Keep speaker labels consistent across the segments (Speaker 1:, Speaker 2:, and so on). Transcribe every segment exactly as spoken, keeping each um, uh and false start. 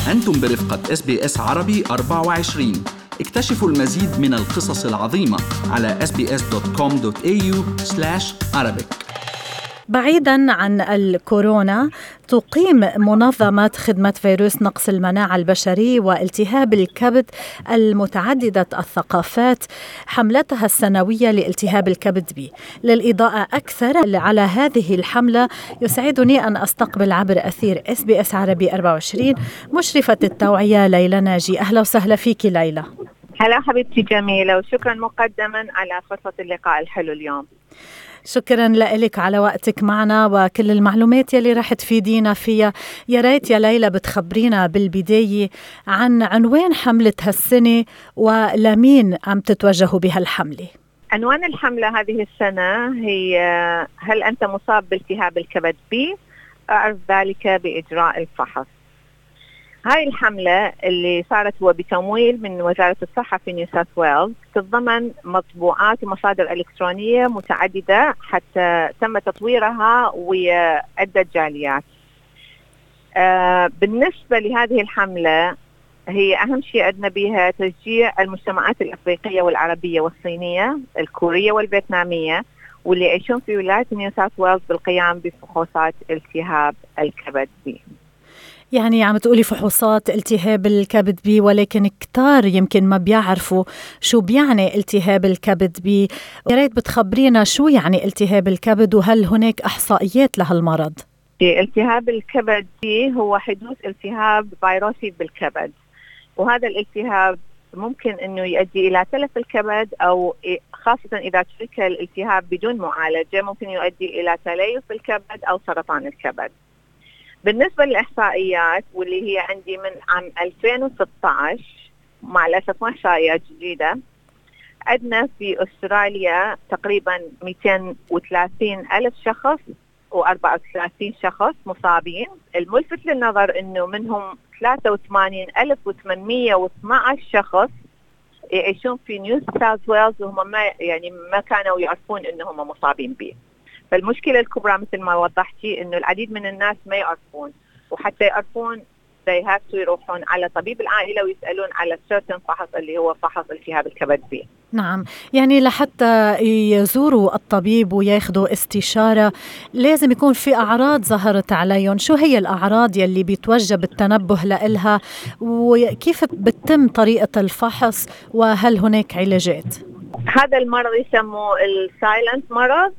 Speaker 1: أنتم برفقة إس بي إس عربي أربعة وعشرين. اكتشفوا المزيد من القصص العظيمة على إس بي إس دوت كوم دوت إيه يو سلاش عربيك.
Speaker 2: بعيداً عن الكورونا، تقيم منظمة خدمة فيروس نقص المناعة البشري والتهاب الكبد المتعددة الثقافات حملتها السنوية لالتهاب الكبد بي. للإضاءة أكثر على هذه الحملة يسعدني أن أستقبل عبر أثير إس بي إس عربي أربعة وعشرين مشرفة التوعية ليلى ناجي. أهلا وسهلا فيك ليلى.
Speaker 3: هلا حبيبتي جميلة، وشكرا مقدما على فرصة اللقاء الحلو اليوم.
Speaker 2: شكرا لك على وقتك معنا وكل المعلومات يلي رح تفيدينا فيها. يا ريت يا ليلى بتخبرينا بالبداية عن عنوان حملة هالسنة ولمين عم تتوجهوا بهالحملة.
Speaker 3: عنوان الحملة هذه السنة هي هل أنت مصاب بالتهاب الكبد بي؟ أعرف ذلك بإجراء الفحص. هاي الحملة اللي صارت هو بتمويل من وزارة الصحة في نيو ساوث ويلز، تتضمن مطبوعات ومصادر إلكترونية متعددة حتى تم تطويرها وعدة جاليات. آه بالنسبة لهذه الحملة، هي أهم شيء عندنا بها تشجيع المجتمعات الأفريقية والعربية والصينية الكورية والفيتنامية واللي يعيشون في ولاية نيو ساوث ويلز بالقيام بفحوصات التهاب الكبد بي.
Speaker 2: يعني عم تقولي فحوصات التهاب الكبد بي، ولكن كتار يمكن ما بيعرفوا شو بيعني التهاب الكبد بي. يا ريت بتخبرينا شو يعني التهاب الكبد وهل هناك إحصائيات لهالمرض؟
Speaker 3: التهاب الكبد بي هو حدوث التهاب فيروسي بالكبد، وهذا الالتهاب ممكن أنه يؤدي إلى تلف الكبد، أو خاصة إذا ترك الالتهاب بدون معالجة ممكن يؤدي إلى تليف الكبد أو سرطان الكبد. بالنسبة للإحصائيات واللي هي عندي من عام ألفين وستة عشر، مع الأسف ما إحصائيات جديدة، عندنا في أستراليا تقريبا مئتين وثلاثين ألف شخص وأربعة وثلاثين شخص مصابين. الملفت للنظر أنه منهم ثلاثة وثمانين ألف وثمانمئة واثني عشر شخص يعيشون في نيو ساوث ويلز وهم ما يعني ما كانوا يعرفون أنهم مصابين به. فالمشكلة الكبرى مثل ما وضحتي إنه العديد من الناس ما يعرفون، وحتى يعرفون they have to يروحون على طبيب العائلة ويسألون على certain فحص اللي هو فحص التهاب الكبد بي.
Speaker 2: نعم، يعني لحتى يزوروا الطبيب وياخدوا استشارة لازم يكون في أعراض ظهرت عليهم. شو هي الأعراض يلي بيتوجب التنبه لإلها وكيف بتتم طريقة الفحص وهل هناك علاجات؟
Speaker 3: هذا المرض يسموه السايلنت مرض،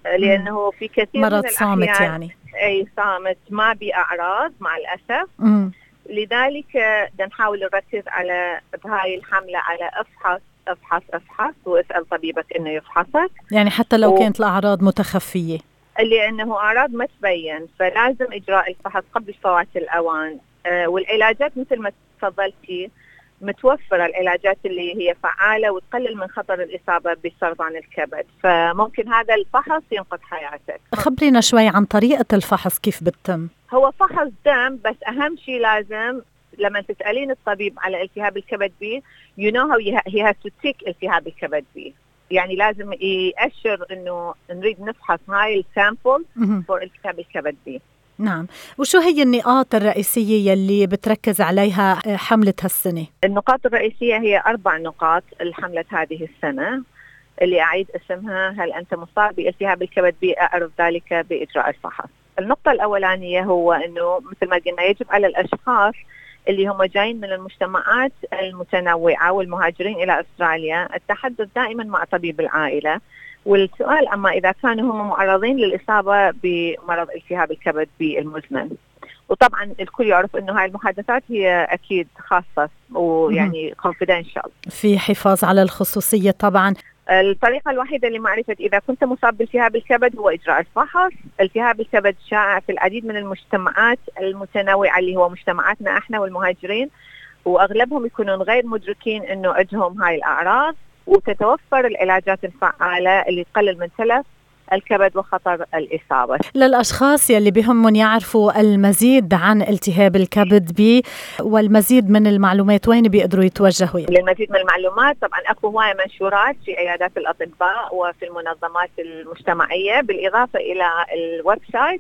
Speaker 3: لأنه في كثير
Speaker 2: مرض
Speaker 3: من
Speaker 2: صامت، يعني
Speaker 3: أي صامت ما بأعراض مع الأسف.
Speaker 2: مم.
Speaker 3: لذلك نحاول نركز على هاي الحملة على افحص افحص افحص واسأل طبيبك إنه يفحصك،
Speaker 2: يعني حتى لو
Speaker 3: و...
Speaker 2: كانت الأعراض متخفية،
Speaker 3: لأنه أعراض ما تبين، فلازم إجراء الفحص قبل فوات الأوان. آه والعلاجات مثل ما تفضلتي متوفرة، العلاجات اللي هي فعالة وتقلل من خطر الإصابة بسرطان الكبد، فممكن هذا الفحص ينقذ حياتك.
Speaker 2: خبرينا شوي عن طريقة الفحص كيف بتتم.
Speaker 3: هو فحص دم، بس أهم شيء لازم لما تسألين الطبيب على التهاب الكبد بي you know how he has to tick التهاب الكبد بي، يعني لازم يأشر إنه نريد نفحص هاي السامبل for التهاب الكبد بي.
Speaker 2: نعم، وشو هي النقاط الرئيسية يلي بتركز عليها حملة هالسنة؟
Speaker 3: النقاط الرئيسية هي أربع نقاط الحملة هذه السنة، اللي أعيد اسمها هل أنت مصاب بالتهاب الكبد بي؟ أعرف ذلك بإجراء الفحص. النقطة الأولانية هو أنه مثل ما قلنا يجب على الأشخاص اللي هم جايين من المجتمعات المتنوعة والمهاجرين إلى أستراليا التحدث دائما مع طبيب العائلة، والسؤال أما إذا كانوا هم معرضين للإصابة بمرض التهاب الكبد بي المزمن. وطبعا الكل يعرف أنه هاي المحادثات هي أكيد خاصة ويعني confidential،
Speaker 2: في حفاظ على الخصوصية طبعا.
Speaker 3: الطريقة الوحيدة لمعرفة إذا كنت مصاب بالتهاب الكبد هو إجراء الفحص. التهاب الكبد شائع في العديد من المجتمعات المتنوعة اللي هو مجتمعاتنا احنا والمهاجرين، وأغلبهم يكونون غير مدركين إنه عندهم هاي الأعراض، وتتوفر العلاجات الفعالة اللي تقلل من تلف الكبد وخطر الإصابة.
Speaker 2: للأشخاص يلي بهم يعرفوا المزيد عن التهاب الكبد بي والمزيد من المعلومات وين بيقدروا يتوجهوا؟
Speaker 3: للمزيد من المعلومات طبعا أكو هواية منشورات في عيادات الأطباء وفي المنظمات المجتمعية، بالإضافة إلى الويب سايت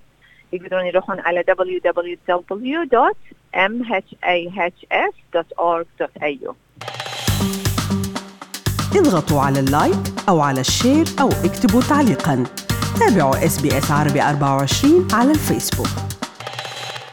Speaker 3: يقدرون يروحون على دبليو دبليو دبليو دوت إم إتش إيه إتش إس دوت أورج دوت إيه يو.
Speaker 4: اضغطوا على اللايك أو على الشير أو اكتبوا تعليقاً. تابعوا إس بي إس عربي أربعة وعشرين على الفيسبوك.